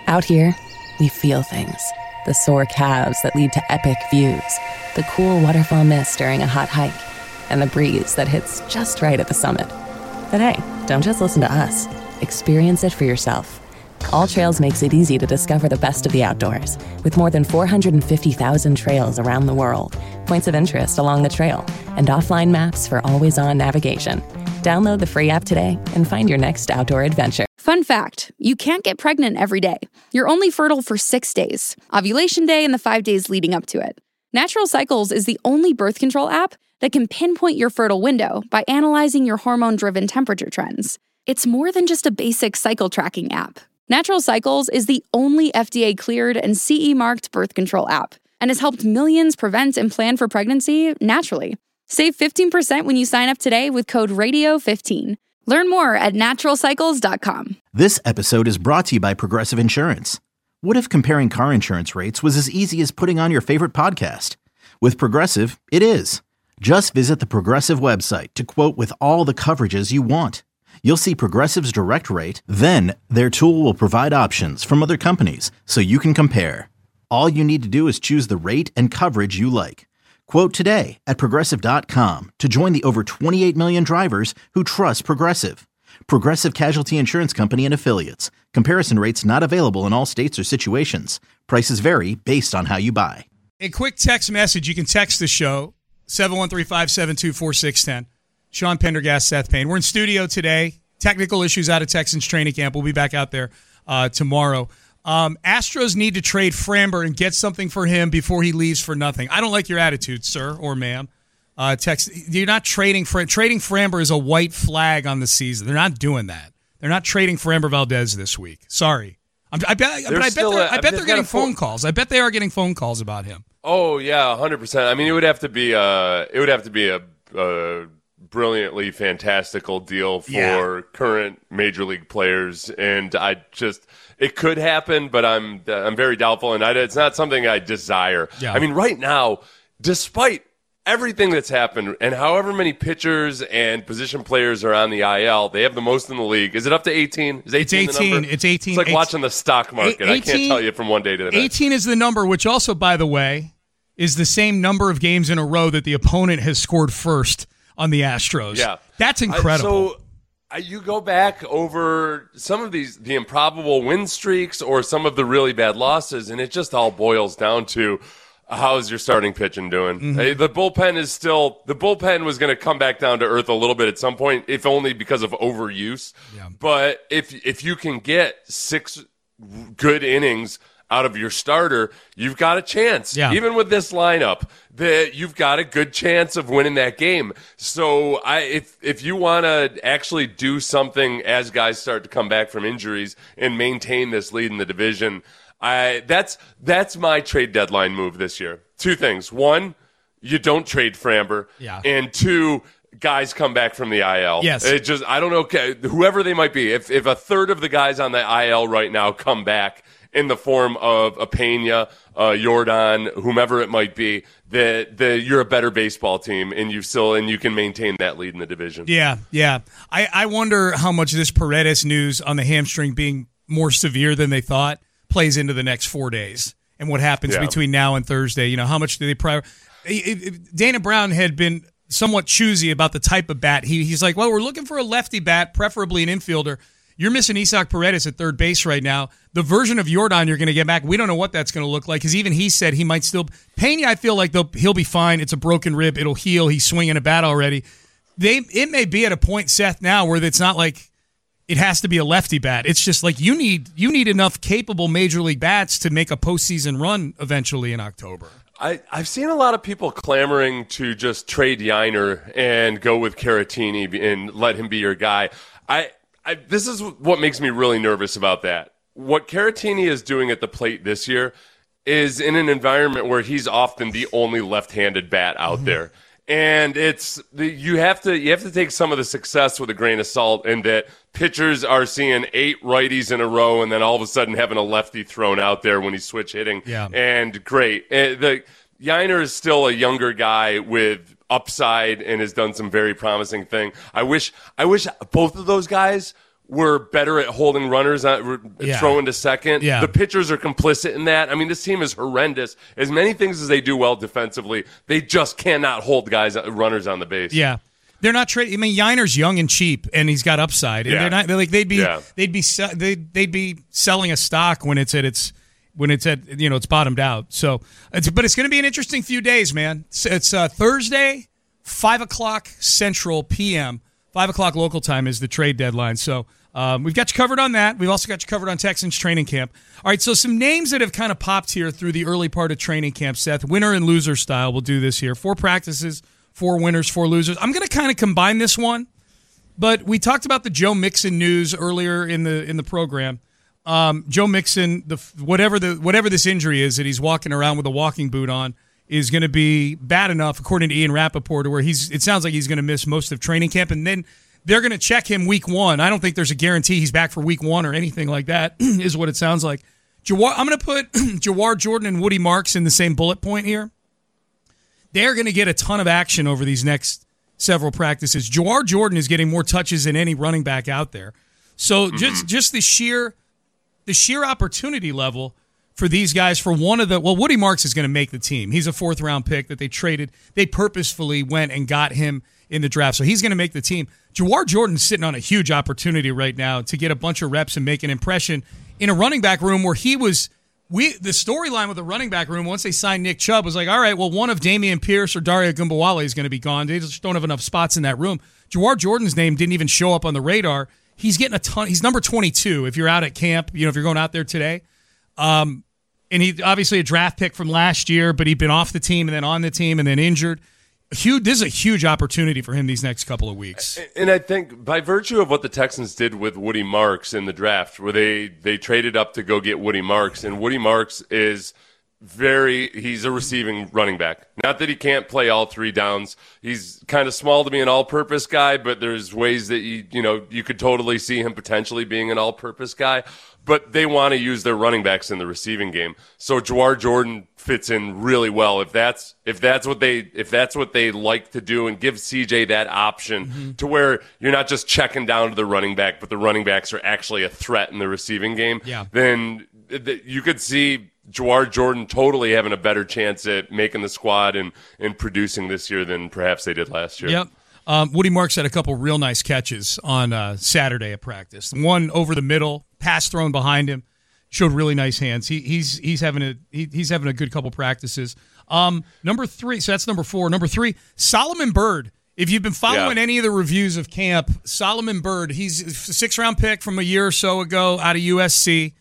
Out here, we feel things. The sore calves that lead to epic views, the cool waterfall mist during a hot hike, and the breeze that hits just right at the summit. But hey, don't just listen to us. Experience it for yourself. All Trails makes it easy to discover the best of the outdoors, with more than 450,000 trails around the world, points of interest along the trail, and offline maps for always-on navigation. Download the free app today and find your next outdoor adventure. Fun fact, you can't get pregnant every day. You're only fertile for 6 days, ovulation day and the 5 days leading up to it. Natural Cycles is the only birth control app that can pinpoint your fertile window by analyzing your hormone-driven temperature trends. It's more than just a basic cycle tracking app. Natural Cycles is the only FDA-cleared and CE-marked birth control app and has helped millions prevent and plan for pregnancy naturally. Save 15% when you sign up today with code RADIO15. Learn more at naturalcycles.com. This episode is brought to you by Progressive Insurance. What if comparing car insurance rates was as easy as putting on your favorite podcast? With Progressive, it is. Just visit the Progressive website to quote with all the coverages you want. You'll see Progressive's direct rate, then their tool will provide options from other companies so you can compare. All you need to do is choose the rate and coverage you like. Quote today at Progressive.com to join the over 28 million drivers who trust Progressive. Progressive Casualty Insurance Company and Affiliates. Comparison rates not available in all states or situations. Prices vary based on how you buy. A quick text message. You can text the show, 713-572-4610. Sean Pendergast, Seth Payne. We're in studio today. Technical issues out of Texans training camp. We'll be back out there tomorrow. Astros need to trade Framber and get something for him before he leaves for nothing. I don't like your attitude, sir or ma'am. You're not trading trading Framber is a white flag on the season. They're not doing that. They're not trading Framber Valdez this week. Sorry. I bet they're getting phone calls. I bet they are getting phone calls about him. Oh yeah, 100%. I mean, it would have to be a brilliantly fantastical deal for current major league players, and it could happen, but I'm very doubtful, and it's not something I desire. Yeah. I mean, right now, despite everything that's happened, and however many pitchers and position players are on the IL, they have the most in the league. Is it up to 18? Is 18 it's 18. The number? It's 18. It's like watching the stock market. 18, I can't tell you from one day to the next. 18 is the number, which also, by the way, is the same number of games in a row that the opponent has scored first on the Astros. Yeah. That's incredible. You go back over some of the improbable win streaks or some of the really bad losses, and it just all boils down to how's your starting pitching doing? Mm-hmm. The bullpen was going to come back down to earth a little bit at some point, if only because of overuse. Yeah. But if you can get 6 good innings out of your starter, you've got a chance. Yeah. Even with this lineup, you've got a good chance of winning that game. So if you want to actually do something as guys start to come back from injuries and maintain this lead in the division, that's my trade deadline move this year. 2 things. 1, you don't trade Framber. Yeah. And 2, guys come back from the IL. Yes. I don't know, whoever they might be. If a third of the guys on the IL right now come back in the form of a Pena, Jordan, whomever it might be, that you're a better baseball team, and you can maintain that lead in the division. Yeah. I wonder how much this Paredes news on the hamstring being more severe than they thought plays into the next 4 days and what happens between now and Thursday. You know, how much do they Dana Brown had been somewhat choosy about the type of bat. He's like, well, we're looking for a lefty bat, preferably an infielder. You're missing Isaac Paredes at third base right now. The version of Jordan you're going to get back, we don't know what that's going to look like, because even he said he might still – Pena, I feel like he'll be fine. It's a broken rib. It'll heal. He's swinging a bat already. It may be at a point, Seth, now where it's not like it has to be a lefty bat. It's just like you need enough capable major league bats to make a postseason run eventually in October. I've seen a lot of people clamoring to just trade Yainer and go with Caratini and let him be your guy. This is what makes me really nervous about that. What Caratini is doing at the plate this year is in an environment where he's often the only left-handed bat out there. And you have to take some of the success with a grain of salt, in that pitchers are seeing 8 righties in a row and then all of a sudden having a lefty thrown out there when he's switch hitting. Yeah. And great. Yainer is still a younger guy with upside and has done some very promising thing. I wish both of those guys were better at holding runners on, throwing to second. Yeah. The pitchers are complicit in that. I mean, this team is horrendous. As many things as they do well defensively, they just cannot hold runners on the base. Yeah. They're not trading. I mean, Yiner's young and cheap, and he's got upside. And they're not. They're like they'd be selling a stock when it's at its bottomed out. So, but it's going to be an interesting few days, man. It's Thursday, 5:00 Central PM, 5:00 local time is the trade deadline. So we've got you covered on that. We've also got you covered on Texans training camp. All right, so some names that have kind of popped here through the early part of training camp. Seth, winner and loser style. We'll do this here. 4 practices. 4 winners, 4 losers. I'm going to kind of combine this one, but we talked about the Joe Mixon news earlier in the program. Joe Mixon, whatever this injury is that he's walking around with a walking boot on, is going to be bad enough, according to Ian Rappaport, where it sounds like he's going to miss most of training camp, and then they're going to check him week 1. I don't think there's a guarantee he's back for week 1 or anything like that, is what it sounds like. I'm going to put Jawhar Jordan and Woody Marks in the same bullet point here. They're going to get a ton of action over these next several practices. Jawhar Jordan is getting more touches than any running back out there. So just the sheer opportunity level for these guys for Woody Marks is going to make the team. He's a 4th-round pick that they traded. They purposefully went and got him in the draft, so he's going to make the team. Jawhar Jordan's sitting on a huge opportunity right now to get a bunch of reps and make an impression in a running back room where he was – the storyline with the running back room, once they signed Nick Chubb, was like, all right, well, one of Dameon Pierce or Dario Gumbawale is going to be gone. They just don't have enough spots in that room. Jawhar Jordan's name didn't even show up on the radar. He's getting a ton. He's number 22 if you're out at camp, if you're going out there today. And he obviously a draft pick from last year, but he'd been off the team and then on the team and then injured. This is a huge opportunity for him these next couple of weeks. And I think by virtue of what the Texans did with Woody Marks in the draft, where they traded up to go get Woody Marks, and Woody Marks is he's a receiving running back. Not that he can't play all 3 downs. He's kind of small to be an all-purpose guy, but there's ways that you could totally see him potentially being an all-purpose guy. But they want to use their running backs in the receiving game. So Jawhar Jordan fits in really well if that's what they like to do, and give CJ that option to where you're not just checking down to the running back, but the running backs are actually a threat in the receiving game. Yeah. Then you could see Jawhar Jordan totally having a better chance at making the squad and producing this year than perhaps they did last year. Yep. Woody Marks had a couple real nice catches on Saturday at practice. One over the middle, pass thrown behind him, showed really nice hands. He's having a good couple practices. Number 3, so that's number 4. Number 3, Solomon Byrd. If you've been following any of the reviews of camp, Solomon Byrd, he's a 6th-round pick from a year or so ago out of USC.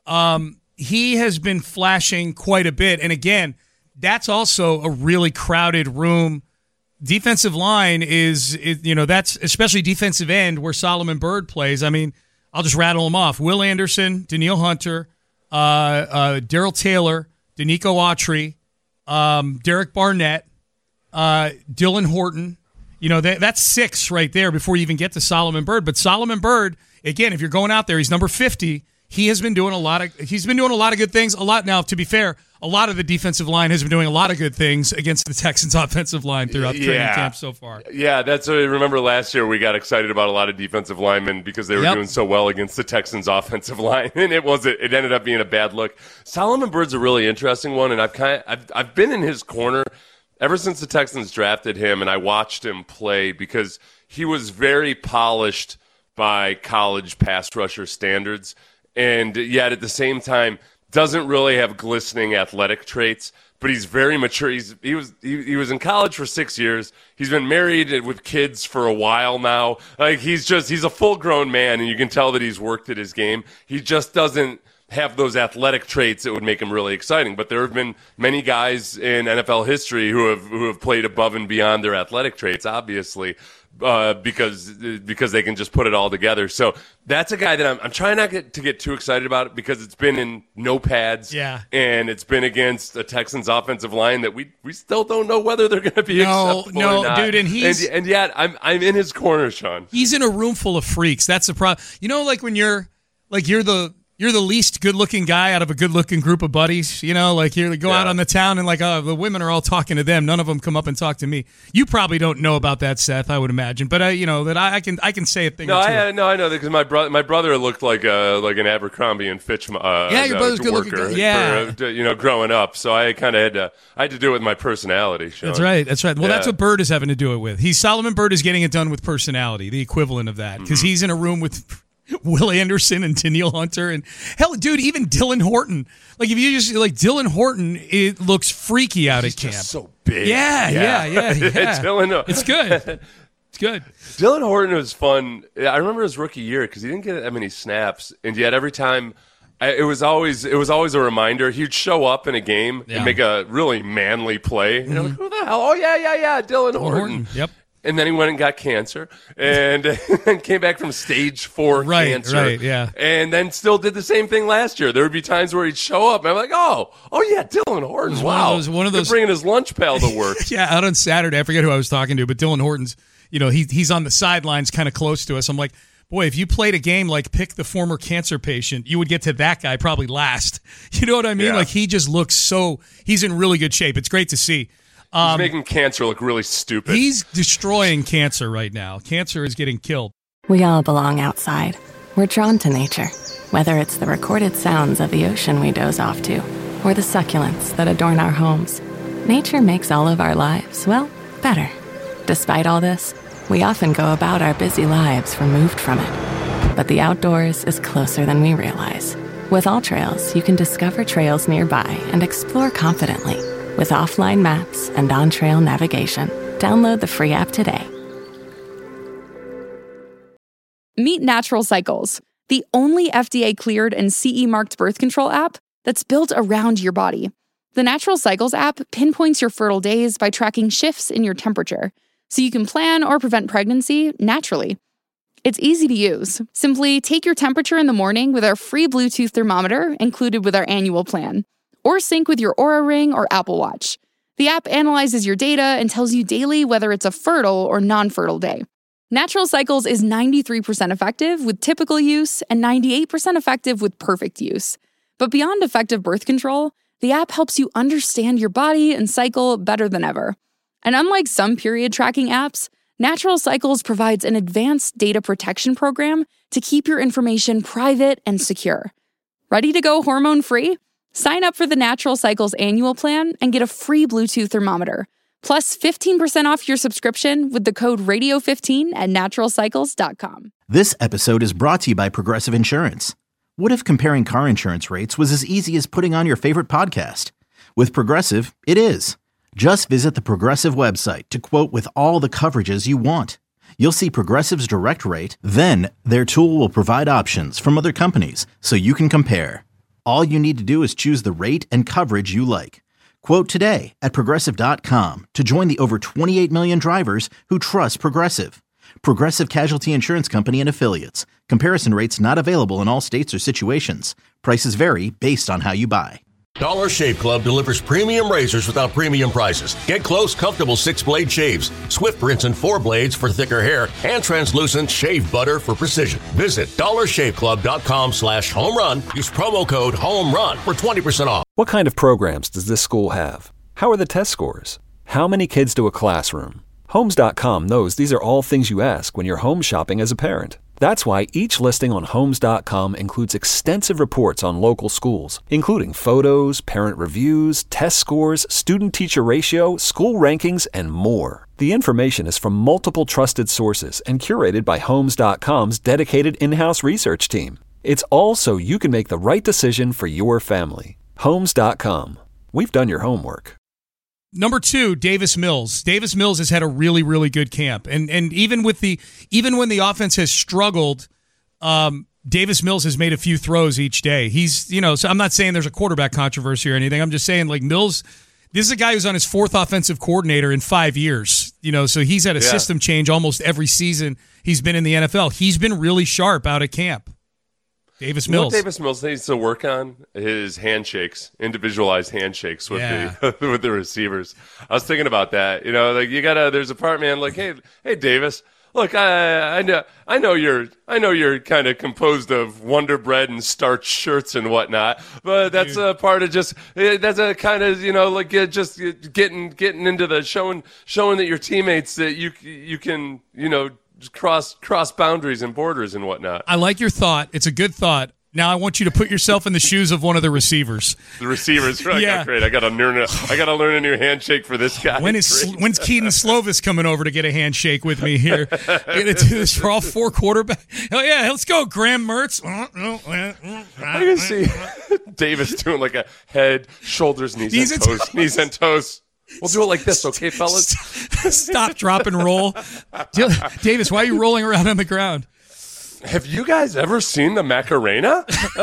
He has been flashing quite a bit, and again, that's also a really crowded room. Defensive line that's especially defensive end where Solomon Byrd plays. I mean, I'll just rattle them off: Will Anderson, Danielle Hunter, Darrell Taylor, Danico Autry, Derek Barnett, Dylan Horton. That's 6 right there before you even get to Solomon Byrd. But Solomon Byrd, again, if you're going out there, he's number 50. He's been doing a lot of good things. Now, to be fair, a lot of the defensive line has been doing a lot of good things against the Texans' offensive line throughout the training camp so far. Yeah, that's what I remember last year. We got excited about a lot of defensive linemen because they were doing so well against the Texans' offensive line, and it ended up being a bad look. Solomon Byrd's a really interesting one, and I've been in his corner ever since the Texans drafted him, and I watched him play because he was very polished by college pass rusher standards. And yet at the same time doesn't really have glistening athletic traits, but he's very mature. He was in college for 6 years. He's been married with kids for a while now. Like he's a full-grown man, and you can tell that he's worked at his game. He just doesn't have those athletic traits that would make him really exciting. But there have been many guys in NFL history who have played above and beyond their athletic traits, obviously. Because they can just put it all together. So that's a guy that I'm trying not to get too excited about it because it's been in no pads. Yeah. And it's been against a Texans offensive line that we still don't know whether they're going to be acceptable or not. Dude, and yet I'm in his corner, Sean. He's in a room full of freaks. That's the problem. Like when you're the you're the least good-looking guy out of a good-looking group of buddies. You know, like you go out on the town and like, oh, the women are all talking to them. None of them come up and talk to me. You probably don't know about that, Seth. I would imagine, but that I can say a thing. I know that because my brother looked like an Abercrombie and Fitch. Your brother's good-looking guy. Yeah, growing up, so I kind of had to do it with my personality. Sean. That's right. Well, that's what Bird is having to do it with. Solomon Bird is getting it done with personality, the equivalent of that, because he's in a room with Will Anderson and Danielle Hunter, and hell, dude, even Dylan Horton. Like, if you just like Dylan Horton, it looks freaky out at camp. Just so big. Yeah. Dylan, it's good. It's good. Dylan Horton was fun. I remember his rookie year because he didn't get that many snaps, and yet every time. It was always a reminder. He'd show up in a game and make a really manly play. And you're like, who the hell? Oh, yeah, Dylan Horton. Yep. And then he went and got cancer and came back from stage 4 cancer. Right, yeah. And then still did the same thing last year. There would be times where he'd show up and I'm like, oh yeah, Dylan Horton. Wow. One of those bringing his lunch pail to work. Yeah, out on Saturday. I forget who I was talking to, but Dylan Horton's, he's on the sidelines kind of close to us. I'm like, boy, if you played a game like pick the former cancer patient, you would get to that guy probably last. You know what I mean? Yeah. Like, he just looks he's in really good shape. It's great to see. He's making cancer look really stupid. He's destroying cancer right now. Cancer is getting killed. We all belong outside. We're drawn to nature, whether it's the recorded sounds of the ocean we doze off to, or the succulents that adorn our homes. Nature makes all of our lives, well, better. Despite all this, we often go about our busy lives removed from it. But the outdoors is closer than we realize. With AllTrails, you can discover trails nearby and explore confidently. With offline maps and on-trail navigation, download the free app today. Meet Natural Cycles, the only FDA-cleared and CE-marked birth control app that's built around your body. The Natural Cycles app pinpoints your fertile days by tracking shifts in your temperature, so you can plan or prevent pregnancy naturally. It's easy to use. Simply take your temperature in the morning with our free Bluetooth thermometer included with our annual plan, or sync with your Oura Ring or Apple Watch. The app analyzes your data and tells you daily whether it's a fertile or non-fertile day. Natural Cycles is 93% effective with typical use and 98% effective with perfect use. But beyond effective birth control, the app helps you understand your body and cycle better than ever. And unlike some period tracking apps, Natural Cycles provides an advanced data protection program to keep your information private and secure. Ready to go hormone-free? Sign up for the Natural Cycles annual plan and get a free Bluetooth thermometer, plus 15% off your subscription with the code radio15 at naturalcycles.com. This episode is brought to you by Progressive Insurance. What if comparing car insurance rates was as easy as putting on your favorite podcast? With Progressive, it is. Just visit the Progressive website to quote with all the coverages you want. You'll see Progressive's direct rate, then their tool will provide options from other companies so you can compare. All you need to do is choose the rate and coverage you like. Quote today at Progressive.com to join the over 28 million drivers who trust Progressive. Progressive Casualty Insurance Company and Affiliates. Comparison rates not available in all states or situations. Prices vary based on how you buy. Dollar Shave Club delivers premium razors without premium prices. Get close, comfortable 6-blade shaves, swift rinse and 4 blades for thicker hair, and translucent shave butter for precision. Visit dollarshaveclub.com/homerun. Use promo code HOMERUN for 20% off. What kind of programs does this school have? How are the test scores? How many kids do a classroom? Homes.com knows these are all things you ask when you're home shopping as a parent. That's why each listing on Homes.com includes extensive reports on local schools, including photos, parent reviews, test scores, student-teacher ratio, school rankings, and more. The information is from multiple trusted sources and curated by Homes.com's dedicated in-house research team. It's all so you can make the right decision for your family. Homes.com. We've done your homework. Number 2, Davis Mills. Davis Mills has had a really, really good camp, and even when the offense has struggled, Davis Mills has made a few throws each day. He's, so I'm not saying there's a quarterback controversy or anything. I'm just saying, like, Mills, this is a guy who's on his 4th offensive coordinator in 5 years. So he's had a system change almost every season he's been in the NFL. He's been really sharp out at camp. Davis Mills. What Davis Mills needs to work on his handshakes, individualized handshakes with the with the receivers. I was thinking about that. There's a part, man, like, hey, Davis, Look, I know you're kind of composed of Wonder Bread and starch shirts and whatnot, but that's a part of that's a kind of like just getting into the showing that your teammates that you can cross boundaries and borders and whatnot. I like your thought. It's a good thought. Now I want you to put yourself in the shoes of one of the receivers. The receivers, right? Yeah. Great. I gotta learn a new handshake for this guy. When's Keaton Slovis coming over to get a handshake with me here? Gonna do this for all 4 quarterbacks. Oh yeah, let's go, Graham Mertz. I can see Davis doing like a head, shoulders, knees, and toes. We'll do it like this, okay, fellas? Stop, drop, and roll. Davis, why are you rolling around on the ground? Have you guys ever seen the Macarena?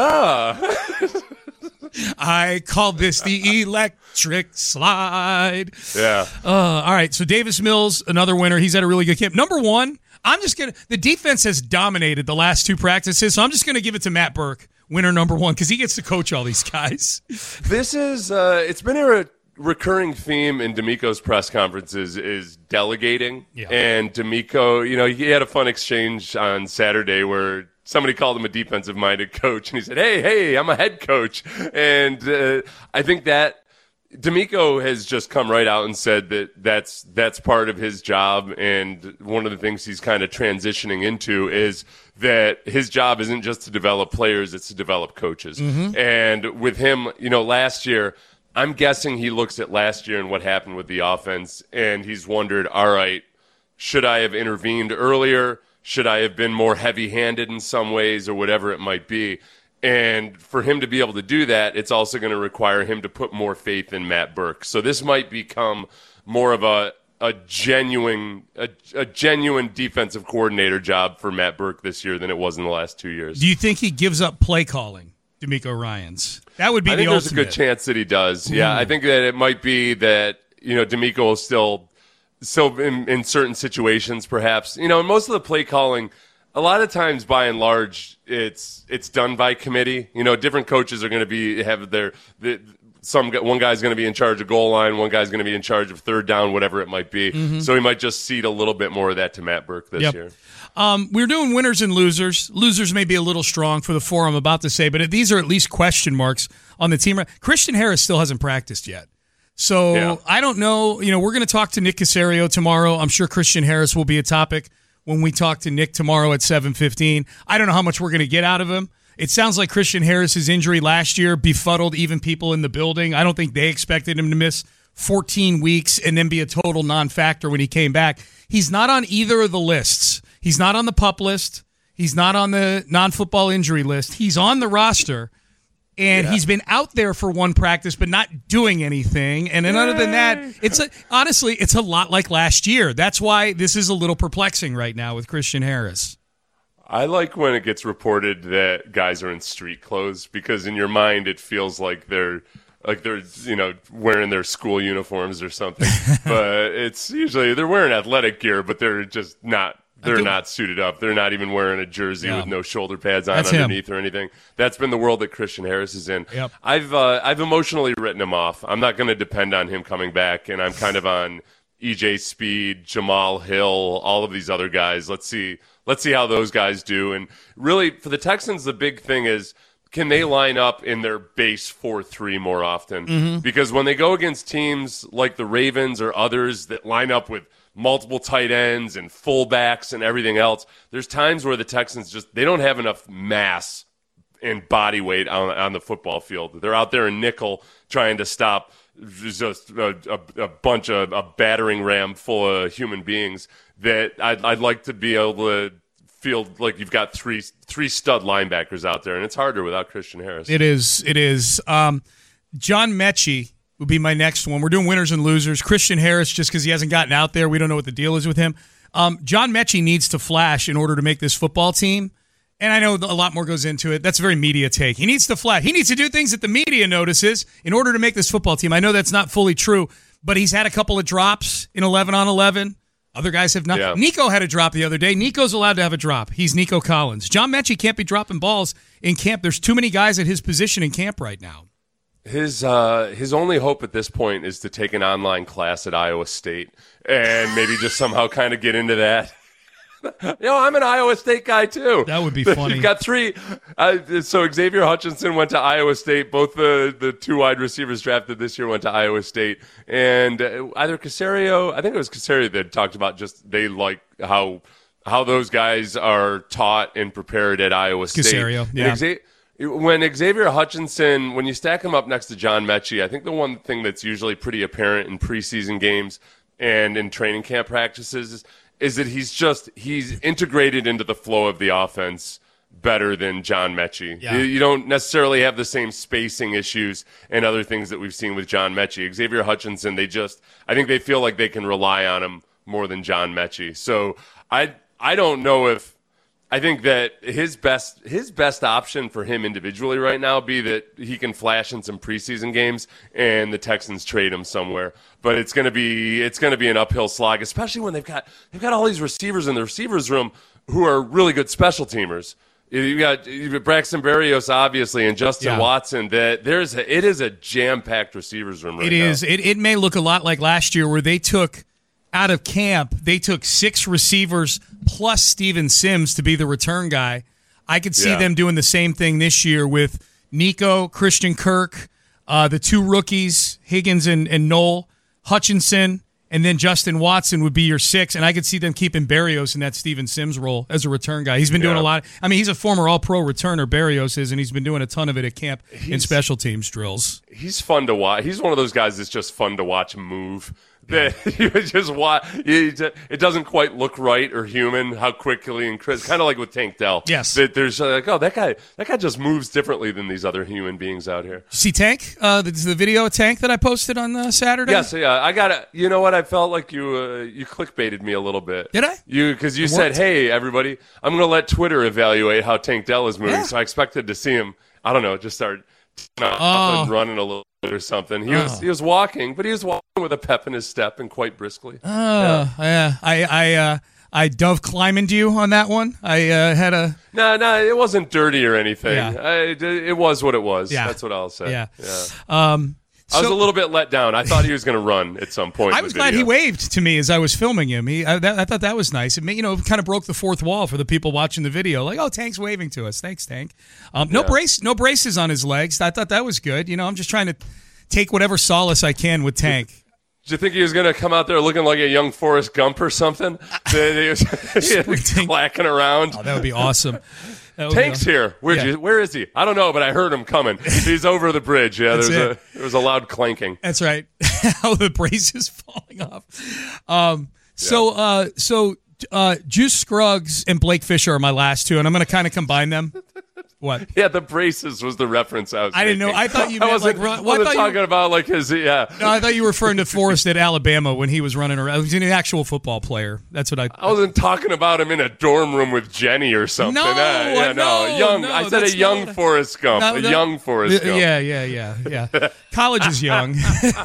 I call this the electric slide. Yeah. All right, so Davis Mills, another winner. He's had a really good camp. Number one, the defense has dominated the last 2 practices, so I'm just going to give it to Matt Burke, winner number 1, because he gets to coach all these guys. This is, it's been a recurring theme in D'Amico's press conferences is delegating. Yeah. And D'Amico, he had a fun exchange on Saturday where somebody called him a defensive-minded coach, and he said, hey, I'm a head coach. And I think that D'Amico has just come right out and said that that's part of his job, and one of the things he's kind of transitioning into is that his job isn't just to develop players, it's to develop coaches. Mm-hmm. And with him, last year, I'm guessing he looks at last year and what happened with the offense, and he's wondered, all right, should I have intervened earlier? Should I have been more heavy-handed in some ways, or whatever it might be? And for him to be able to do that, it's also going to require him to put more faith in Matt Burke. So this might become more of a genuine defensive coordinator job for Matt Burke this year than it was in the last 2 years. Do you think he gives up play calling, D'Amico Ryans? That would be the ultimate. I think there's a good chance that he does. Yeah, I think that it might be that, D'Amico will still in certain situations perhaps. And most of the play calling, a lot of times by and large, it's done by committee. Different coaches are going to have one guy's going to be in charge of goal line, one guy's going to be in charge of third down, whatever it might be. Mm-hmm. So he might just cede a little bit more of that to Matt Burke this year. We're doing winners and losers. Losers may be a little strong for the 4 I'm about to say, but these are at least question marks on the team. Christian Harris still hasn't practiced yet. So I don't know. We're going to talk to Nick Caserio tomorrow. I'm sure Christian Harris will be a topic when we talk to Nick tomorrow at 7:15. I don't know how much we're going to get out of him. It sounds like Christian Harris's injury last year befuddled even people in the building. I don't think they expected him to miss 14 weeks and then be a total non-factor when he came back. He's not on either of the lists. He's not on the PUP list. He's not on the non-football injury list. He's on the roster, and he's been out there for 1 practice but not doing anything. And then other than that, honestly, it's a lot like last year. That's why this is a little perplexing right now with Christian Harris. I like when it gets reported that guys are in street clothes, because in your mind it feels like they're wearing their school uniforms or something. But it's usually they're wearing athletic gear, but they're just not. They're not suited up. They're not even wearing a jersey with no shoulder pads on underneath or anything. That's been the world that Christian Harris is in. Yep. I've emotionally written him off. I'm not going to depend on him coming back, and I'm kind of on EJ Speed, Jamal Hill, all of these other guys. Let's see how those guys do. And really, for the Texans, the big thing is, can they line up in their base 4-3 more often? Mm-hmm. Because when they go against teams like the Ravens or others that line up with multiple tight ends and fullbacks and everything else, there's times where the Texans they don't have enough mass and body weight on the football field. They're out there in nickel trying to stop just a battering ram full of human beings that I'd like to be able to feel like you've got three stud linebackers out there, and it's harder without Christian Harris. It is. John Mechie would be my next one. We're doing winners and losers. Christian Harris, just because he hasn't gotten out there, we don't know what the deal is with him. John Mechie needs to flash in order to make this football team. And I know a lot more goes into it. That's a very media take. He needs to flash. He needs to do things that the media notices in order to make this football team. I know that's not fully true, but he's had a couple of drops in 11-on-11. Other guys have not. Yeah. Nico had a drop the other day. Nico's allowed to have a drop. He's Nico Collins. John Mechie can't be dropping balls in camp. There's too many guys at his position in camp right now. His only hope at this point is to take an online class at Iowa State and maybe just somehow kind of get into that. I'm an Iowa State guy too. That would be funny. You've got three. So Xavier Hutchinson went to Iowa State. Both the two wide receivers drafted this year went to Iowa State. And either Caserio, I think it was Caserio that talked about just they like how those guys are taught and prepared at Iowa State. Caserio, yeah. When Xavier Hutchinson, when you stack him up next to John Mechie, I think the one thing that's usually pretty apparent in preseason games and in training camp practices is that he's integrated into the flow of the offense better than John Mechie. Yeah. You don't necessarily have the same spacing issues and other things that we've seen with John Mechie. Xavier Hutchinson, I think they feel like they can rely on him more than John Mechie. So I don't know if I think that his best option for him individually right now be that he can flash in some preseason games and the Texans trade him somewhere. But it's going to be an uphill slog, especially when they've got all these receivers in the receivers room who are really good special teamers. You got Braxton Berrios, obviously, and Justin Watson. It is a jam-packed receivers room right now. It is. It may look a lot like last year where they took out of camp, they took 6 receivers plus Steven Sims to be the return guy. I could see them doing the same thing this year with Nico, Christian Kirk, the 2 rookies, Higgins and Knoll, Hutchinson, and then Justin Watson would be your 6. And I could see them keeping Berrios in that Steven Sims role as a return guy. He's been doing a lot. I mean, he's a former All-Pro returner, Berrios is, and he's been doing a ton of it at camp in special teams drills. He's fun to watch. He's one of those guys that's just fun to watch move. That you just watch, it doesn't quite look right or human how quickly and Chris, kind of like with Tank Dell. Yes, that there's like, oh, that guy just moves differently than these other human beings out here. See Tank, the video of Tank that I posted on Saturday. Yes, yeah, I got it. You know what? I felt like you clickbaited me a little bit. Did I? Because you said, "Hey, everybody, I'm going to let Twitter evaluate how Tank Dell is moving." Yeah. So I expected to see him. I don't know, just start and running a little bit or something. He was walking, but he was walking with a pep in his step and quite briskly. I dove climbing you on that one. I had a no, it wasn't dirty or anything. Yeah. It was what it was. Yeah. That's what I'll say. Yeah. I was a little bit let down. I thought he was going to run at some point. I was glad he waved to me as I was filming him. I thought that was nice. It kind of broke the fourth wall for the people watching the video. Like, oh, Tank's waving to us. Thanks, Tank. No braces on his legs. I thought that was good. I'm just trying to take whatever solace I can with Tank. Did you think he was going to come out there looking like a young Forrest Gump or something? He was clacking around. Oh, that would be awesome. Tank's here. Where is he? I don't know, but I heard him coming. He's over the bridge. Yeah, there was a loud clanking. That's right. How the braces falling off. So Juice Scruggs and Blake Fisher are my last two, and I'm going to kind of combine them. What? Yeah, the braces was the reference I was making. Didn't know. I thought you meant about like his, yeah. No, I thought you were referring to Forrest at Alabama when he was running around. He was an actual football player. That's what I wasn't talking about him in a dorm room with Jenny or something. I said a young Forrest Gump. Young Forrest Gump. Yeah. College is young.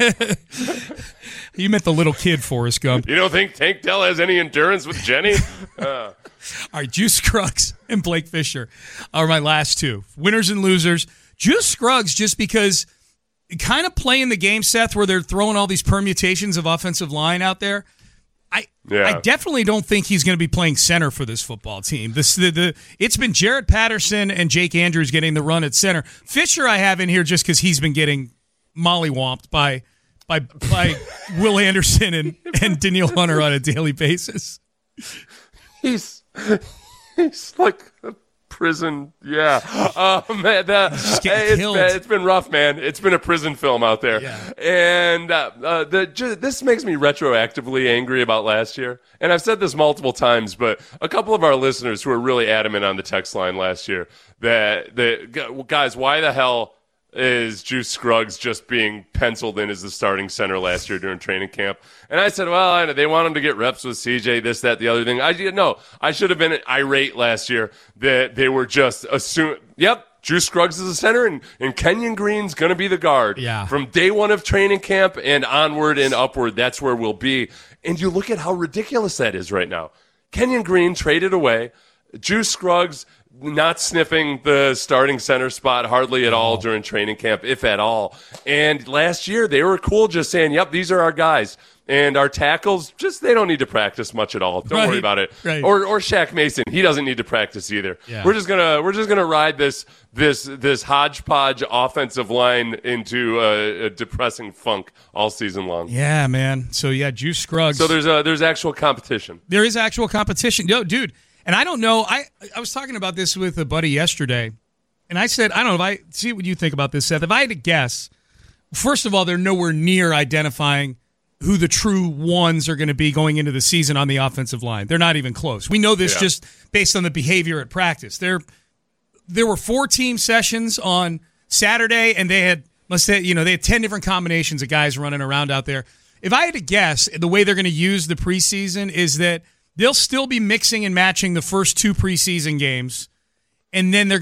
You meant the little kid Forrest Gump. You don't think Tank Dell has any endurance with Jenny? All right, Juice Scruggs and Blake Fisher are my last two. Winners and losers. Juice Scruggs, just because kind of playing the game, Seth, where they're throwing all these permutations of offensive line out there. I definitely don't think he's going to be playing center for this football team. It's been Jaret Patterson and Jake Andrews getting the run at center. Fisher I have in here just because he's been getting mollywomped by Will Anderson and Danielle Hunter on a daily basis. He's like a prison. Yeah. Man, it's been rough, man. It's been a prison film out there. Yeah. And this makes me retroactively angry about last year. And I've said this multiple times, but a couple of our listeners who were really adamant on the text line last year that guys, why the hell is Juice Scruggs just being penciled in as the starting center last year during training camp? And I said, well, they want him to get reps with CJ, this, that, the other thing. I should have been irate last year that they were just assuming, yep, Juice Scruggs is the center and Kenyon Green's going to be the guard. Yeah. From day one of training camp and onward and upward, that's where we'll be. And you look at how ridiculous that is right now. Kenyon Green traded away. Juice Scruggs not sniffing the starting center spot hardly at all during training camp, if at all. And last year, they were cool just saying, yep, these are our guys. And our tackles, they don't need to practice much at all. Don't worry about it. Right. Or Shaq Mason, he doesn't need to practice either. Yeah. We're just gonna ride this hodgepodge offensive line into a depressing funk all season long. Yeah, man. So Juice Scruggs. So there's actual competition. There is actual competition. Yo, dude, and I don't know. I was talking about this with a buddy yesterday, and I said, I don't know if see what you think about this, Seth. If I had to guess, first of all, they're nowhere near identifying who the true ones are going to be going into the season on the offensive line. They're not even close. We know this just based on the behavior at practice. There were 4 team sessions on Saturday, and they had 10 different combinations of guys running around out there. If I had to guess, the way they're going to use the preseason is that they'll still be mixing and matching the first 2 preseason games. And then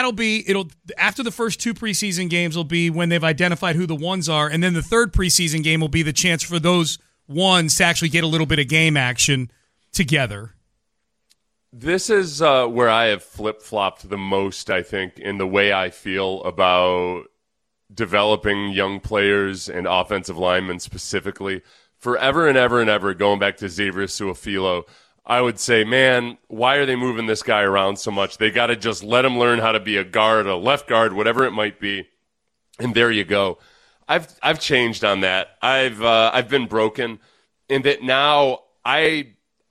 after the first 2 preseason games will be when they've identified who the ones are, and then the 3rd preseason game will be the chance for those ones to actually get a little bit of game action together. This is where I have flip-flopped the most, I think, in the way I feel about developing young players and offensive linemen specifically. Forever and ever and ever, going back to Xavier Su'a-Filo, I would say, man, why are they moving this guy around so much? They got to just let him learn how to be a guard, a left guard, whatever it might be. And there you go. I've changed on that. I've been broken in that now I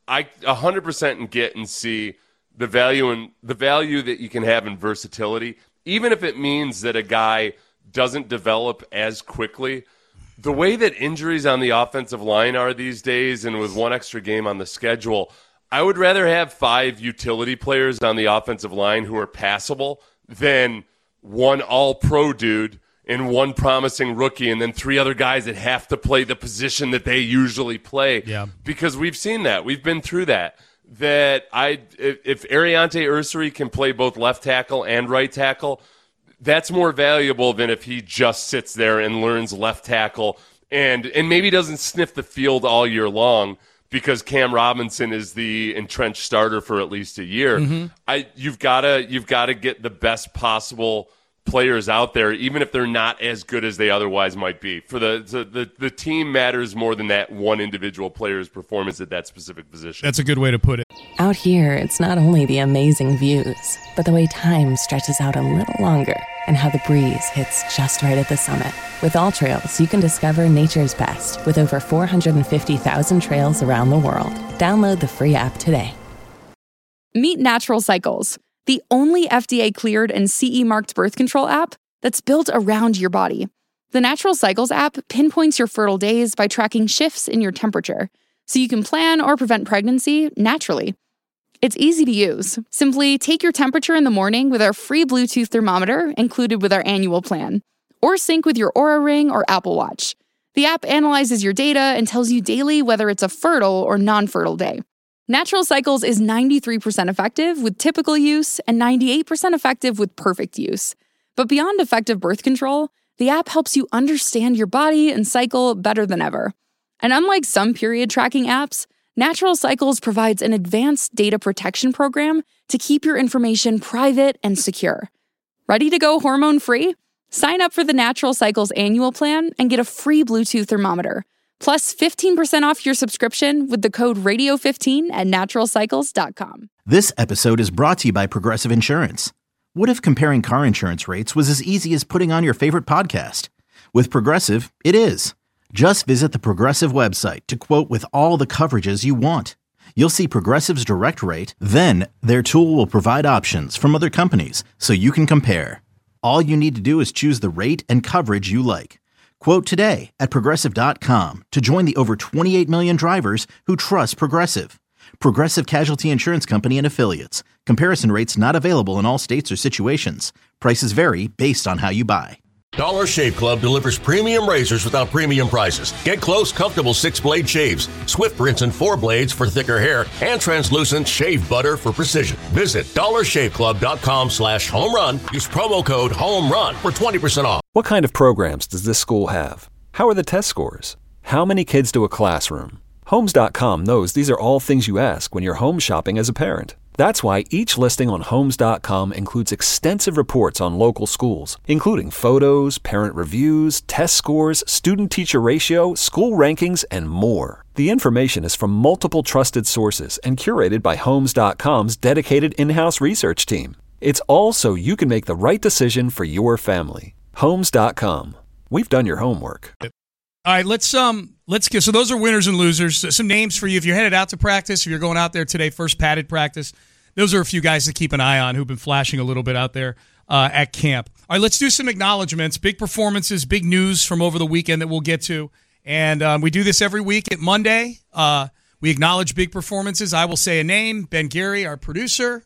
100% get and see the value that you can have in versatility, even if it means that a guy doesn't develop as quickly. The way that injuries on the offensive line are these days, and with 1 extra game on the schedule, I would rather have 5 utility players on the offensive line who are passable than 1 all-pro dude and 1 promising rookie and then 3 other guys that have to play the position that they usually play. Yeah. Because we've seen that. We've been through that. If Ariante Ursary can play both left tackle and right tackle, that's more valuable than if he just sits there and learns left tackle and maybe doesn't sniff the field all year long because Cam Robinson is the entrenched starter for at least a year. Mm-hmm. You've got to get the best possible players out there, even if they're not as good as they otherwise might be. For the team matters more than that one individual player's performance at that specific position. That's a good way to put it. Out here, it's not only the amazing views, but the way time stretches out a little longer and how the breeze hits just right at the summit. With AllTrails, you can discover nature's best with over 450,000 trails around the world. Download the free app today. Meet Natural Cycles, the only FDA-cleared and CE-marked birth control app that's built around your body. The Natural Cycles app pinpoints your fertile days by tracking shifts in your temperature, so you can plan or prevent pregnancy naturally. It's easy to use. Simply take your temperature in the morning with our free Bluetooth thermometer included with our annual plan, or sync with your Oura Ring or Apple Watch. The app analyzes your data and tells you daily whether it's a fertile or non-fertile day. Natural Cycles is 93% effective with typical use and 98% effective with perfect use. But beyond effective birth control, the app helps you understand your body and cycle better than ever. And unlike some period tracking apps, Natural Cycles provides an advanced data protection program to keep your information private and secure. Ready to go hormone-free? Sign up for the Natural Cycles annual plan and get a free Bluetooth thermometer, plus 15% off your subscription with the code RADIO15 at naturalcycles.com. This episode is brought to you by Progressive Insurance. What if comparing car insurance rates was as easy as putting on your favorite podcast? With Progressive, it is. Just visit the Progressive website to quote with all the coverages you want. You'll see Progressive's direct rate, then their tool will provide options from other companies so you can compare. All you need to do is choose the rate and coverage you like. Quote today at Progressive.com to join the over 28 million drivers who trust Progressive. Progressive Casualty Insurance Company and Affiliates. Comparison rates not available in all states or situations. Prices vary based on how you buy. Dollar Shave Club delivers premium razors without premium prices. Get close, comfortable 6-blade shaves, Swift Rinse and 4 blades for thicker hair, and translucent shave butter for precision. Visit dollarshaveclub.com/homerun. Use promo code HOMERUN for 20% off. What kind of programs does this school have? How are the test scores? How many kids do a classroom? Homes.com knows these are all things you ask when you're home shopping as a parent. That's why each listing on Homes.com includes extensive reports on local schools, including photos, parent reviews, test scores, student-teacher ratio, school rankings, and more. The information is from multiple trusted sources and curated by Homes.com's dedicated in-house research team. It's all so you can make the right decision for your family. Homes.com. We've done your homework. All right, let's get. So those are winners and losers. Some names for you if you're headed out to practice. If you're going out there today, first padded practice. Those are a few guys to keep an eye on who've been flashing a little bit out there at camp. All right, let's do some acknowledgments. Big performances, big news from over the weekend that we'll get to. And we do this every week at Monday. We acknowledge big performances. I will say a name. Ben Gary, our producer.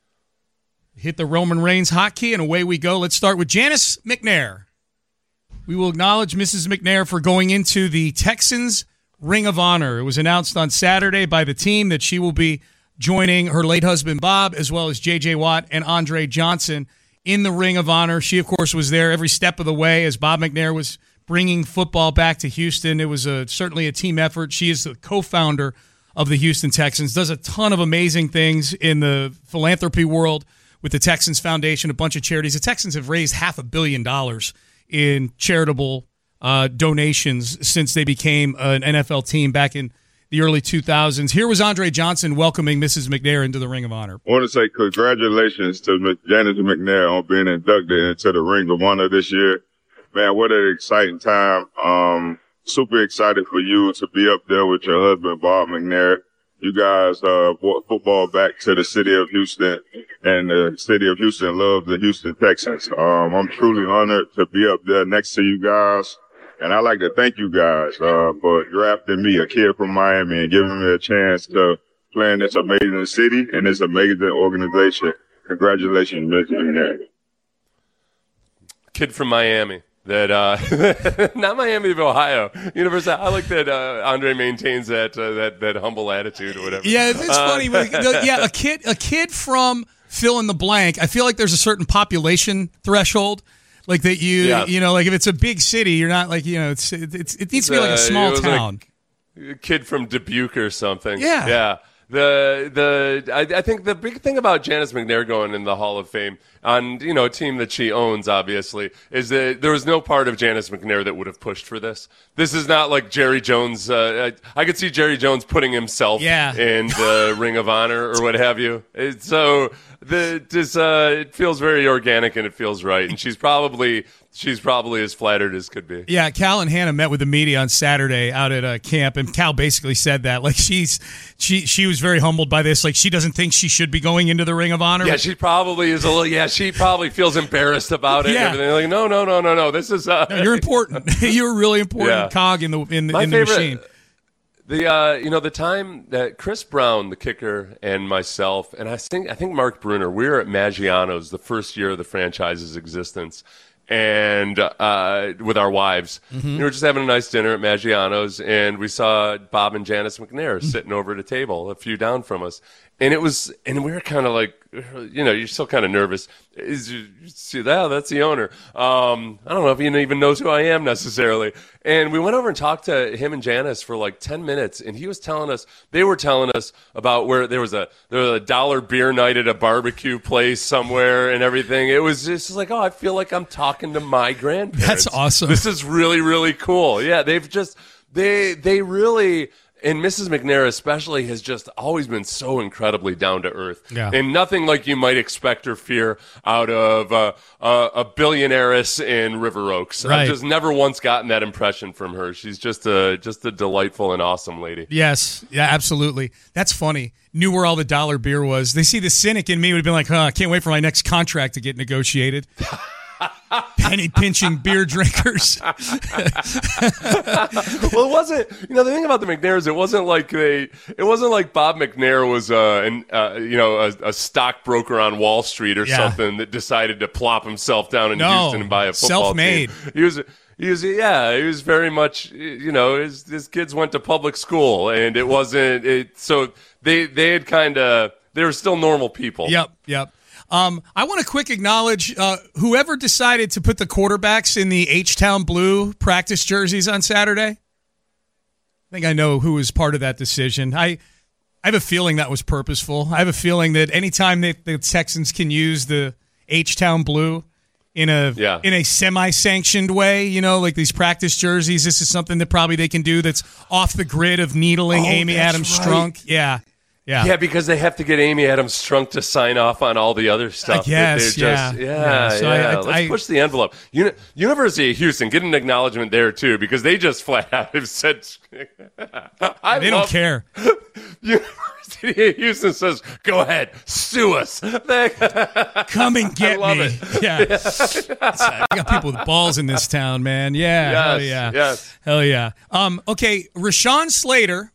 Hit the Roman Reigns hotkey, and away we go. Let's start with Janice McNair. We will acknowledge Mrs. McNair for going into the Texans Ring of Honor. It was announced on Saturday by the team that she will be joining her late husband, Bob, as well as J.J. Watt and Andre Johnson in the Ring of Honor. She, of course, was there every step of the way as Bob McNair was bringing football back to Houston. It was certainly a team effort. She is the co-founder of the Houston Texans, does a ton of amazing things in the philanthropy world with the Texans Foundation, a bunch of charities. The Texans have raised $500 million in charitable donations since they became an NFL team back in the early 2000s. Here was Andre Johnson welcoming Mrs. McNair into the Ring of Honor. I want to say congratulations to Janice McNair on being inducted into the Ring of Honor this year. Man, what an exciting time. Super excited for you to be up there with your husband, Bob McNair. You guys brought football back to the city of Houston, and the city of Houston loves the Houston Texans. I'm truly honored to be up there next to you guys, and I'd like to thank you guys for drafting me, a kid from Miami, and giving me a chance to play in this amazing city and this amazing organization. Congratulations, Mr. McNair. Kid from Miami. That not Miami of Ohio, University. I like that Andre maintains that humble attitude or whatever. Yeah, it's funny. Yeah, a kid from fill in the blank. I feel like there's a certain population threshold, like that you know, like if it's a big city, you're not like it needs to be like a small town. Like a kid from Dubuque or something. Yeah. I think the big thing about Janice McNair going in the Hall of Fame on, a team that she owns, obviously, is that there was no part of Janice McNair that would have pushed for this. This is not like Jerry Jones. I could see Jerry Jones putting himself in the Ring of Honor or what have you. It feels very organic and it feels right. And she's probably as flattered as could be. Yeah, Cal and Hannah met with the media on Saturday out at camp, and Cal basically said that like she was very humbled by this. Like she doesn't think she should be going into the Ring of Honor. Yeah, she probably is a little. Yeah, she probably feels embarrassed about it. Yeah. And everything. Like no. This is. No, you're important. You're a really important cog in the machine. The time that Chris Brown, the kicker, and myself, and I think Mark Bruner, we were at Maggiano's the first year of the franchise's existence. And with our wives, we were just having a nice dinner at Maggiano's, and we saw Bob and Janice McNair sitting over at a table a few down from us, and we were kind of like, you're still kind of nervous. That's the owner. I don't know if he even knows who I am necessarily. And we went over and talked to him and Janice for like 10 minutes, and they were telling us about where there was a $1 beer night at a barbecue place somewhere and everything. It was just like, I feel like I'm talking to my grandparents. That's awesome. This is really, really cool. Yeah, they really. And Mrs. McNair especially has just always been so incredibly down to earth, and nothing like you might expect or fear out of a billionaireess in River Oaks. Right. I've just never once gotten that impression from her. She's just a delightful and awesome lady. Yes, yeah, absolutely. That's funny. Knew where all the $1 beer was. They see the cynic in me would have been like, I can't wait for my next contract to get negotiated. Penny pinching beer drinkers. Well, it wasn't. The thing about the McNairs, it wasn't like Bob McNair was a stockbroker on Wall Street or something that decided to plop himself down in Houston and buy a football self-made. team. He was very much. His kids went to public school, and it wasn't. So they had they were still normal people. Yep. I want to quick acknowledge whoever decided to put the quarterbacks in the H-Town Blue practice jerseys on Saturday. I think I know who was part of that decision. I have a feeling that was purposeful. I have a feeling that anytime that the Texans can use the H-Town blue in a semi-sanctioned way, like these practice jerseys, this is something that probably they can do that's off the grid of needling Amy Adams Strunk. Yeah. Yeah, because they have to get Amy Adams Strunk to sign off on all the other stuff. Yes, So let's push the envelope. University of Houston, get an acknowledgement there, too, because they just flat out have said... they don't care. University of Houston says, go ahead, sue us. Come and get me. It. Yeah. I got people with balls in this town, man. Yeah. Yes, Hell yeah. Yes. Hell yeah. Okay, Rashawn Slater,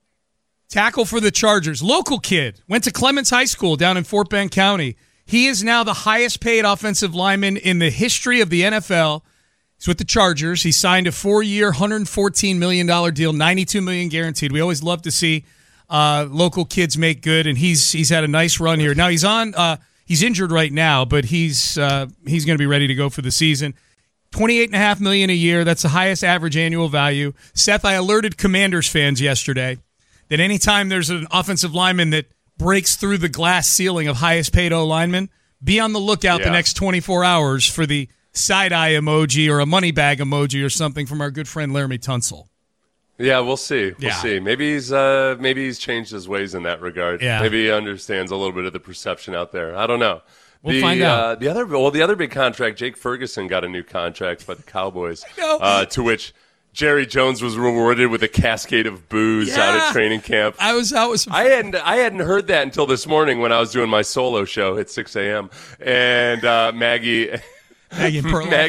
tackle for the Chargers, local kid, went to Clements High School down in Fort Bend County. He is now the highest paid offensive lineman in the history of the NFL. He's with the Chargers. He signed a 4-year, $114 million deal, $92 million guaranteed. We always love to see local kids make good, and he's had a nice run here. Now he's injured right now, but he's going to be ready to go for the season. $28.5 million a year. That's the highest average annual value. Seth, I alerted Commanders fans yesterday that anytime there's an offensive lineman that breaks through the glass ceiling of highest paid O-lineman, be on the lookout the next 24 hours for the side-eye emoji or a money bag emoji or something from our good friend Laramie Tunsil. Yeah, we'll see. We'll see. Maybe he's changed his ways in that regard. Yeah. Maybe he understands a little bit of the perception out there. I don't know. We'll find out. The other big contract, Jake Ferguson got a new contract by the Cowboys, to which Jerry Jones was rewarded with a cascade of boos out at training camp. I hadn't heard that until this morning when I was doing my solo show at 6 a.m. And Maggie and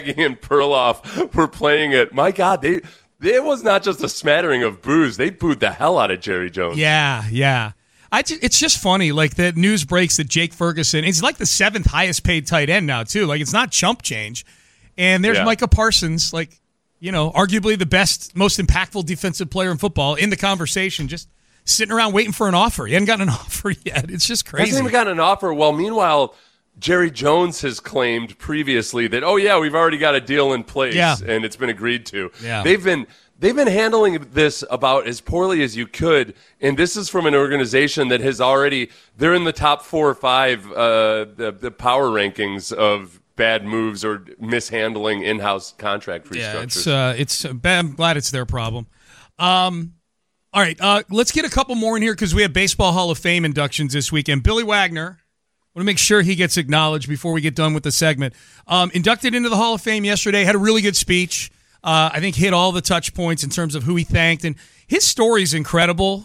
Perloff were playing it. My God, it was not just a smattering of boos. They booed the hell out of Jerry Jones. Yeah. It's just funny, like that news breaks that Jake Ferguson, he's like the 7th highest paid tight end now, too. Like, it's not chump change. And there's Micah Parsons, like, arguably the best, most impactful defensive player in football in the conversation, just sitting around waiting for an offer. He hasn't gotten an offer yet. It's just crazy. Hasn't even gotten an offer. Well, meanwhile, Jerry Jones has claimed previously that, we've already got a deal in place and it's been agreed to. Yeah. They've been handling this about as poorly as you could, and this is from an organization that has they're in the top 4 or 5 the power rankings of bad moves or mishandling in-house contract restructures. I'm glad it's their problem. All right, let's get a couple more in here because we have Baseball Hall of Fame inductions this weekend. Billy Wagner, I want to make sure he gets acknowledged before we get done with the segment. Inducted into the Hall of Fame yesterday, had a really good speech. I think hit all the touch points in terms of who he thanked, and his story is incredible.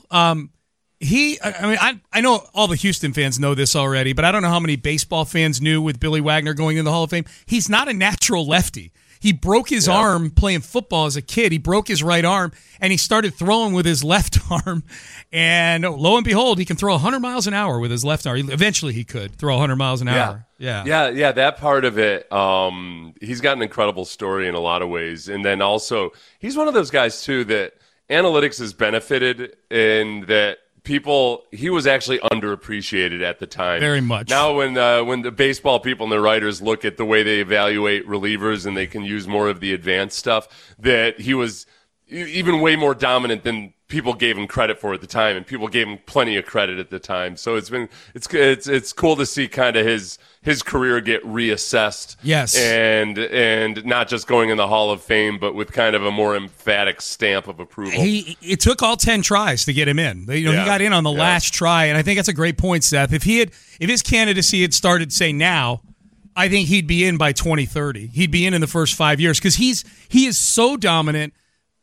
I know all the Houston fans know this already, but I don't know how many baseball fans knew with Billy Wagner going into the Hall of Fame. He's not a natural lefty. He broke his arm playing football as a kid. He broke his right arm, and he started throwing with his left arm. And lo and behold, he can throw 100 miles an hour with his left arm. Eventually, he could throw 100 miles an hour. Yeah, that part of it, he's got an incredible story in a lot of ways. And then also, he's one of those guys, too, that analytics has benefited in that he was actually underappreciated at the time. Very much. Now when the baseball people and the writers look at the way they evaluate relievers and they can use more of the advanced stuff, that he was even way more dominant than people gave him credit for at the time, and people gave him plenty of credit at the time. So it's cool to see kind of his career get reassessed. Yes. And not just going in the Hall of Fame, but with kind of a more emphatic stamp of approval. It took all 10 tries to get him in. He got in on the last try, and I think that's a great point, Seth. If his candidacy had started, say, now, I think he'd be in by 2030. He'd be in the first 5 years because he is so dominant.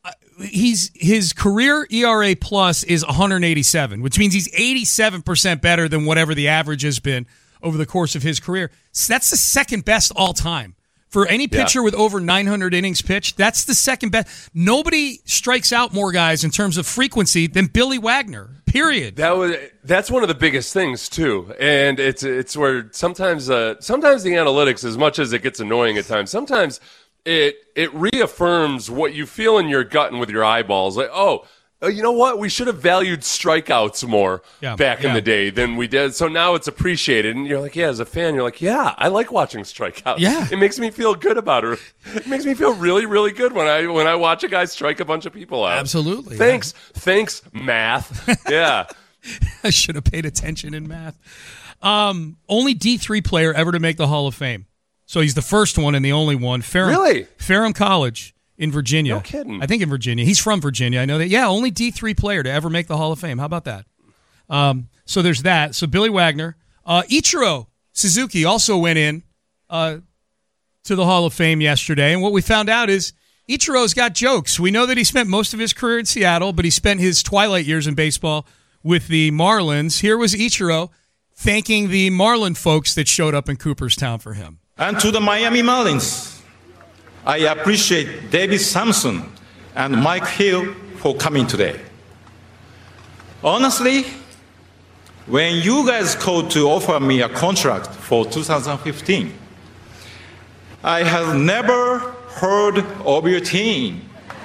His career ERA plus is 187, which means he's 87% better than whatever the average has been over the course of his career. So that's the second best all time. For any pitcher with over 900 innings pitched, that's the second best. Nobody strikes out more guys in terms of frequency than Billy Wagner, period. That's one of the biggest things, too. And it's where sometimes the analytics, as much as it gets annoying at times, sometimes it reaffirms what you feel in your gut and with your eyeballs. Like, you know what? We should have valued strikeouts more back in the day than we did. So now it's appreciated. And you're like, as a fan, you're like, I like watching strikeouts. Yeah. It makes me feel good about it. It makes me feel really, really good when I watch a guy strike a bunch of people out. Absolutely. Thanks, math. Yeah. I should have paid attention in math. Only D3 player ever to make the Hall of Fame. So he's the first one and the only one. Really? Ferrum College in Virginia. No kidding. I think in Virginia. He's from Virginia. I know that. Yeah, only D3 player to ever make the Hall of Fame. How about that? So there's that. So Billy Wagner. Ichiro Suzuki also went in to the Hall of Fame yesterday. And what we found out is Ichiro's got jokes. We know that he spent most of his career in Seattle, but he spent his twilight years in baseball with the Marlins. Here was Ichiro thanking the Marlin folks that showed up in Cooperstown for him. And to the Miami Marlins, I appreciate David Samson and Mike Hill for coming today. Honestly, when you guys called to offer me a contract for 2015, I have never heard of your team.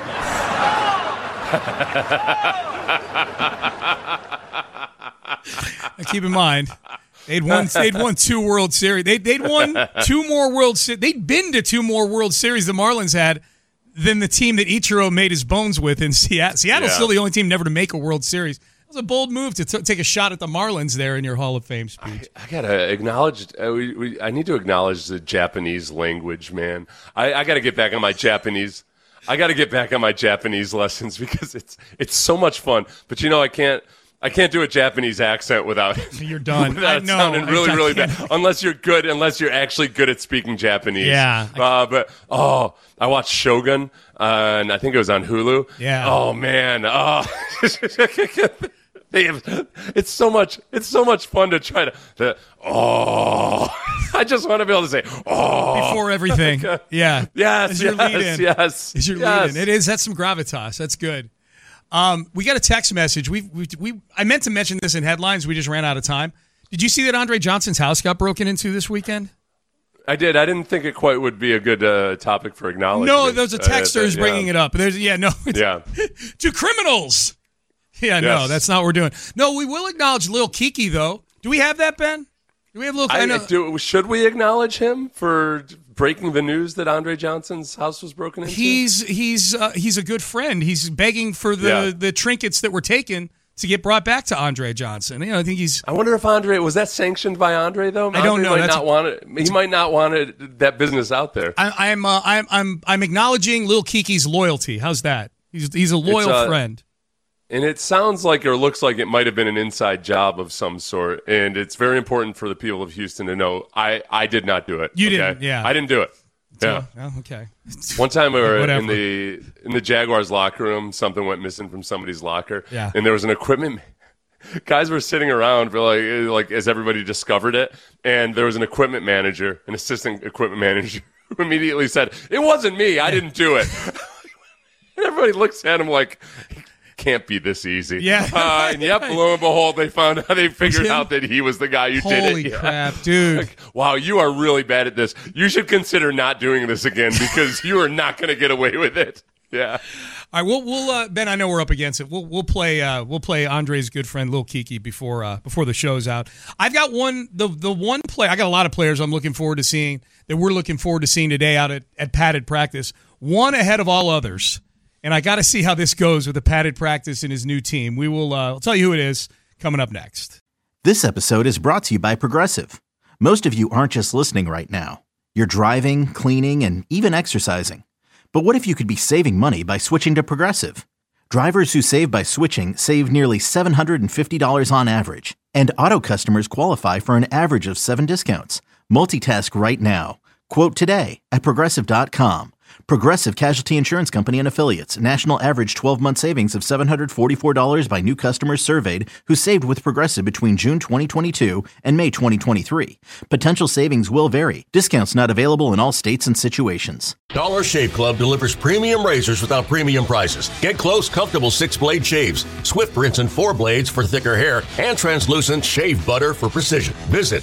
Keep in mind, they'd won 2 World Series. They'd won 2 more World Series. They'd been to 2 more World Series the Marlins had than the team that Ichiro made his bones with in Seattle. Seattle's still the only team never to make a World Series. It was a bold move to take a shot at the Marlins there in your Hall of Fame speech. I gotta acknowledge. I need to acknowledge the Japanese language, man. I gotta get back on my Japanese. I gotta get back on my Japanese lessons because it's so much fun. But I can't do a Japanese accent without you're done. Without it sounding really bad. Unless you're actually good at speaking Japanese. Yeah. But I watched Shogun, and I think it was on Hulu. Yeah. Oh man. It's so much fun to try to. I just want to be able to say before everything. Yeah. Yes. As your lead-in. Yes. As your lead-in. It is. That's some gravitas. That's good. We got a text message. I meant to mention this in headlines. We just ran out of time. Did you see that Andre Johnson's house got broken into this weekend? I did. I didn't think it quite would be a good topic for acknowledgement. No, there's a texter who's bringing it up. To criminals. Yeah, no, that's not what we're doing. No, we will acknowledge Lil Kiki, though. Do we have that, Ben? Do we have Lil? Should we acknowledge him for breaking the news that Andre Johnson's house was broken into? He's a good friend. He's begging for the trinkets that were taken to get brought back to Andre Johnson. I think he's. I wonder if Andre was that sanctioned by Andre though. I don't know. He might not want that business out there. I'm acknowledging Lil Kiki's loyalty. How's that? He's a loyal friend. And it sounds like or looks like it might have been an inside job of some sort. And it's very important for the people of Houston to know I did not do it. You didn't, yeah. I didn't do it. Yeah. Oh, okay. One time we were in the Jaguars locker room. Something went missing from somebody's locker. Yeah. And there was an equipment. Guys were sitting around for like as everybody discovered it. And there was an equipment manager, an assistant equipment manager, who immediately said, "It wasn't me. I didn't do it." And everybody looks at him like, can't be this easy. Yeah. And yep, lo and behold, they figured out that he was the guy who did it. Holy crap, dude. Like, wow, you are really bad at this. You should consider not doing this again because you are not going to get away with it. Yeah. All right, we'll Ben, I know we're up against it. We'll play Andre's good friend Lil Kiki before the show's out. I've got the one player. I got a lot of players I'm looking forward to seeing that we're looking forward to seeing today out at padded practice. One ahead of all others. And I got to see how this goes with the padded practice in his new team. We will I'll tell you who it is coming up next. This episode is brought to you by Progressive. Most of you aren't just listening right now. You're driving, cleaning, and even exercising. But what if you could be saving money by switching to Progressive? Drivers who save by switching save nearly $750 on average. And auto customers qualify for an average of 7 discounts. Multitask right now. Quote today at Progressive.com. Progressive Casualty Insurance Company and Affiliates. National average 12-month savings of $744 by new customers surveyed who saved with Progressive between June 2022 and May 2023. Potential savings will vary. Discounts not available in all states and situations. Dollar Shave Club delivers premium razors without premium prices. Get close, comfortable 6-blade shaves, Swift rinse and 4 blades for thicker hair, and translucent shave butter for precision. Visit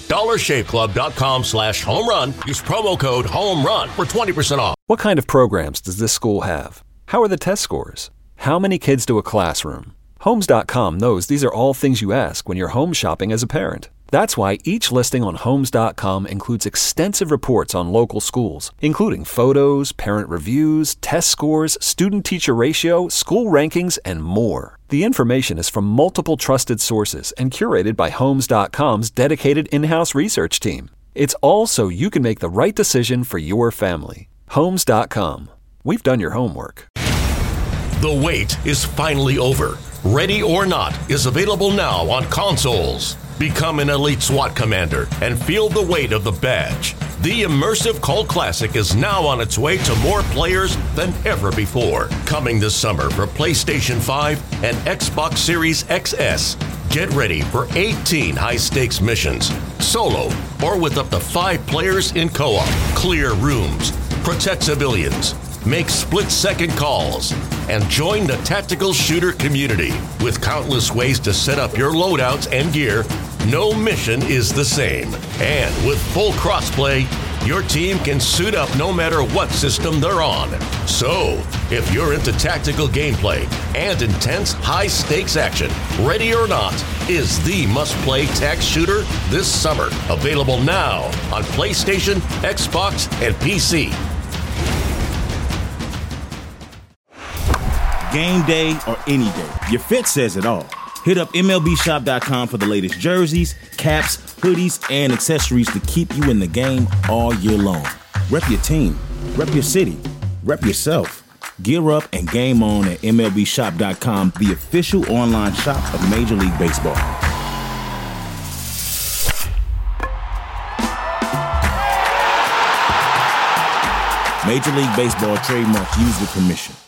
dollarshaveclub.com/homerun. Use promo code HOMERUN for 20% off. What kind of programs does this school have? How are the test scores? How many kids do a classroom? Homes.com knows these are all things you ask when you're home shopping as a parent. That's why each listing on Homes.com includes extensive reports on local schools, including photos, parent reviews, test scores, student-teacher ratio, school rankings, and more. The information is from multiple trusted sources and curated by Homes.com's dedicated in-house research team. It's all so you can make the right decision for your family. Homes.com. We've done your homework. The wait is finally over. Ready or Not is available now on consoles. Become an elite SWAT commander and feel the weight of the badge. The immersive Cult Classic is now on its way to more players than ever before. Coming this summer for PlayStation 5 and Xbox Series XS. Get ready for 18 high-stakes missions, solo or with up to 5 players in co-op. Clear rooms, protect civilians, make split-second calls, and join the tactical shooter community. With countless ways to set up your loadouts and gear, no mission is the same. And with full crossplay, your team can suit up no matter what system they're on. So, if you're into tactical gameplay and intense high-stakes action, Ready or Not is the must-play tac shooter this summer. Available now on PlayStation, Xbox, and PC. Game day or any day, your fit says it all. Hit up MLBshop.com for the latest jerseys, caps, hoodies, and accessories to keep you in the game all year long. Rep your team, rep your city, rep yourself. Gear up and game on at MLBshop.com, the official online shop of Major League Baseball. Major League Baseball trademarks used with permission.